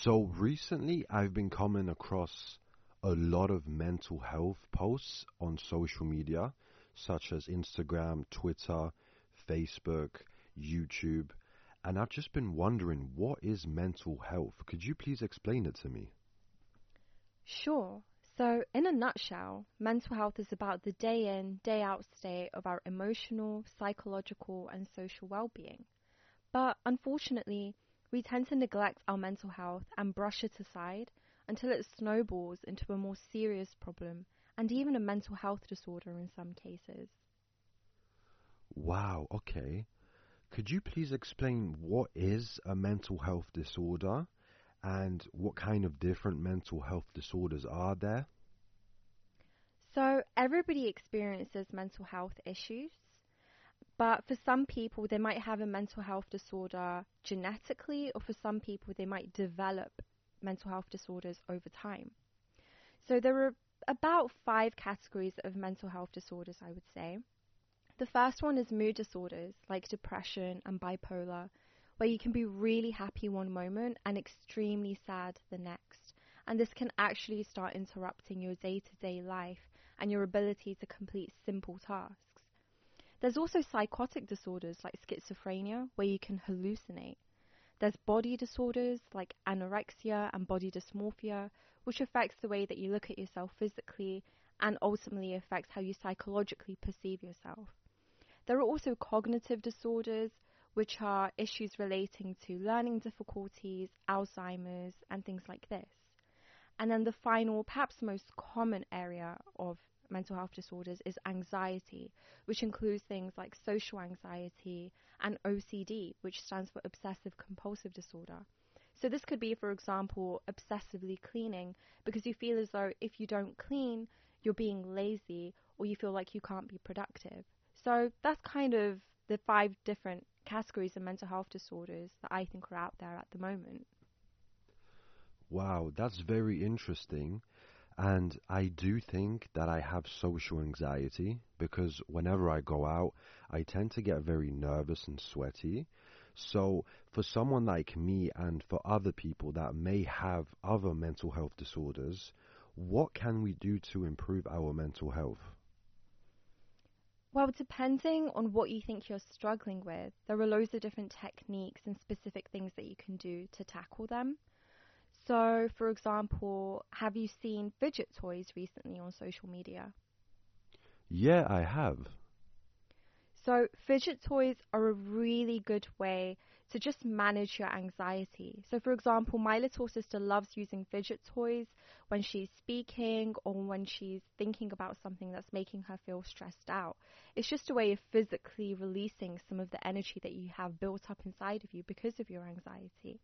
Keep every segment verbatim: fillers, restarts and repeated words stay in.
So recently, I've been coming across a lot of mental health posts on social media, such as Instagram, Twitter, Facebook, YouTube, and I've just been wondering, what is mental health? Could you please explain it to me? Sure. So, in a nutshell, mental health is about the day in, day out state of our emotional, psychological, and social well being. But unfortunately, we tend to neglect our mental health and brush it aside until it snowballs into a more serious problem and even a mental health disorder in some cases. Wow, okay. Could you please explain what is a mental health disorder and what kind of different mental health disorders are there? So, everybody experiences mental health issues, but for some people, they might have a mental health disorder genetically, or for some people, they might develop mental health disorders over time. So, there are about five categories of mental health disorders, I would say. The first one is mood disorders like depression and bipolar, where you can be really happy one moment and extremely sad the next. And this can actually start interrupting your day to day life and your ability to complete simple tasks. There's also psychotic disorders like schizophrenia, where you can hallucinate. There's body disorders like anorexia and body dysmorphia, which affects the way that you look at yourself physically and ultimately affects how you psychologically perceive yourself. There are also cognitive disorders, which are issues relating to learning difficulties, Alzheimer's, and things like this. And then the final, perhaps most common area of mental health disorders is anxiety, which includes things like social anxiety and O C D, which stands for obsessive compulsive disorder. So this could be, for example, obsessively cleaning because you feel as though if you don't clean, you're being lazy or you feel like you can't be productive. So that's kind of the five different categories of mental health disorders that I think are out there at the moment. Wow, that's very interesting. And I do think that I have social anxiety because whenever I go out, I tend to get very nervous and sweaty. So, for someone like me and for other people that may have other mental health disorders, what can we do to improve our mental health? Well, depending on what you think you're struggling with, there are loads of different techniques and specific things that you can do to tackle them. So, for example, have you seen fidget toys recently on social media? Yeah, I have. So, fidget toys are a really good way to just manage your anxiety. So, for example, my little sister loves using fidget toys when she's speaking or when she's thinking about something that's making her feel stressed out. It's just a way of physically releasing some of the energy that you have built up inside of you because of your anxiety.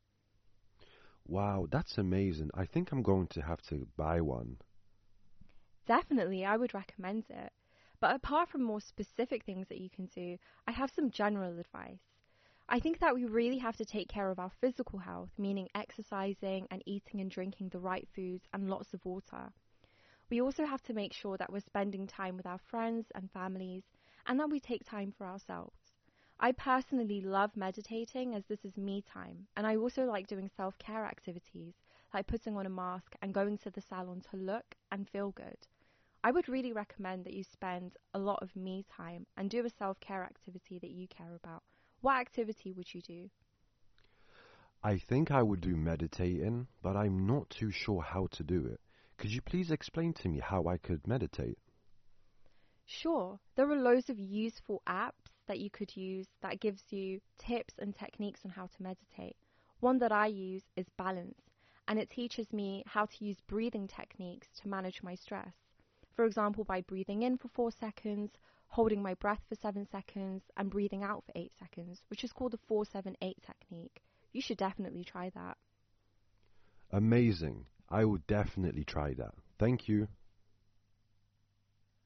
Wow, that's amazing. I think I'm going to have to buy one. Definitely, I would recommend it. But apart from more specific things that you can do, I have some general advice. I think that we really have to take care of our physical health, meaning exercising and eating and drinking the right foods and lots of water. We also have to make sure that we're spending time with our friends and families and that we take time for ourselves. I personally love meditating as this is me time, and I also like doing self care activities like putting on a mask and going to the salon to look and feel good. I would really recommend that you spend a lot of me time and do a self care activity that you care about. What activity would you do? I think I would do meditating, but I'm not too sure how to do it. Could you please explain to me how I could meditate? Sure, there are loads of useful apps that you could use that gives you tips and techniques on how to meditate. One that I use is Balance, and it teaches me how to use breathing techniques to manage my stress. For example, by breathing in for four seconds, holding my breath for seven seconds, and breathing out for eight seconds, which is called the four seven eight technique. You should definitely try that. Amazing. I will definitely try that. Thank you.